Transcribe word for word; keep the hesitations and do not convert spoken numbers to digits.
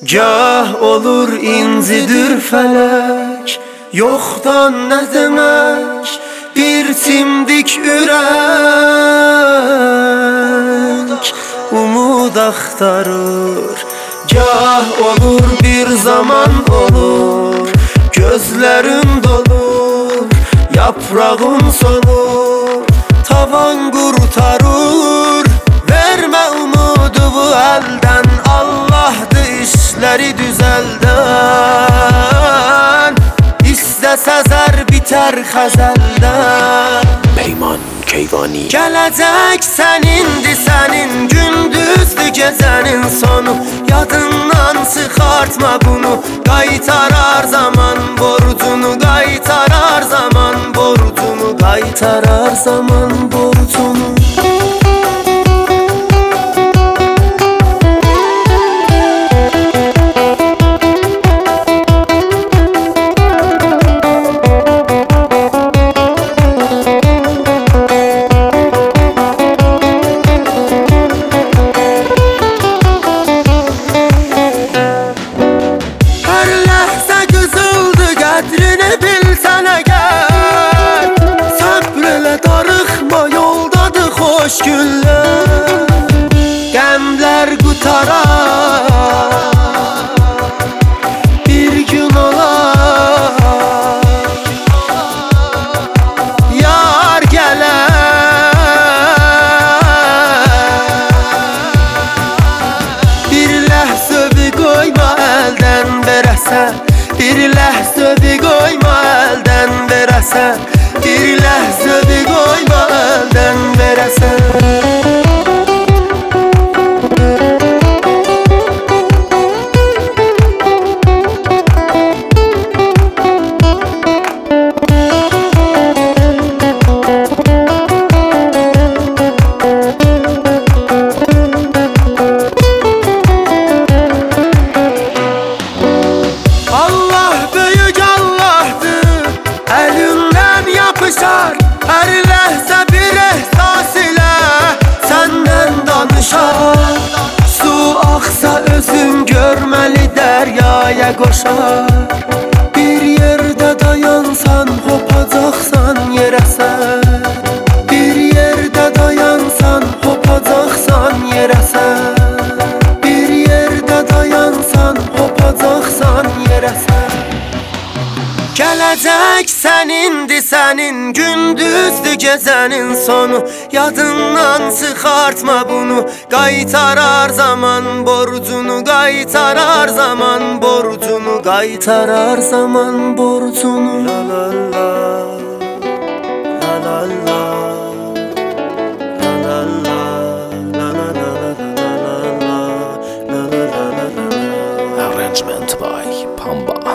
Gah olur incidir felek, yoxdan ne demek bir timdik ürek umud axtarır. Gah olur bir zaman olur, gözlerim dolur, yaprağım solur, tavan kurtarır. Verme umudu bu elden, Allah'dı işleri düzelden. İstese zər biter xəzəldən. Peyman Keyvani. Gələcək sənindir sənin, gündüzdür gecənin sonu. Yadından çıxartma bunu, qaytarar zaman borcunu, qaytarar zaman borcunu, qaytarar zaman borcunu. Xoş günlər, qəmlər qutarar, bir gün olar yar gələr. Bir ləhzəvi qoyma əldən verəsən, bir ləhzəvi qoyma əldən verəsən, bir ləhzəvi qoyma əldən verəsən. Allah böyük Allah'dır, əlindən yapışar. Hər ləhzə bir ehsas ilə səndən danışar. Su axsa özün görməli dəryaya qoşar. Bir yerdə dayansan hopacaqsan yerəsən, bir yerdə dayansan hopacaqsan yerəsən, bir yerdə dayansan hopacaqsan yerəsən. Gələcək sənindir sənin, gündüzdür gecənin sonu. Yadından çıxartma bunu, qaytarar zaman borcunu, qaytarar zaman borcunu, qaytarar zaman borcunu. La la la, la la la, la la la, la la la, la la la, la la la. Arrangement by Pamba.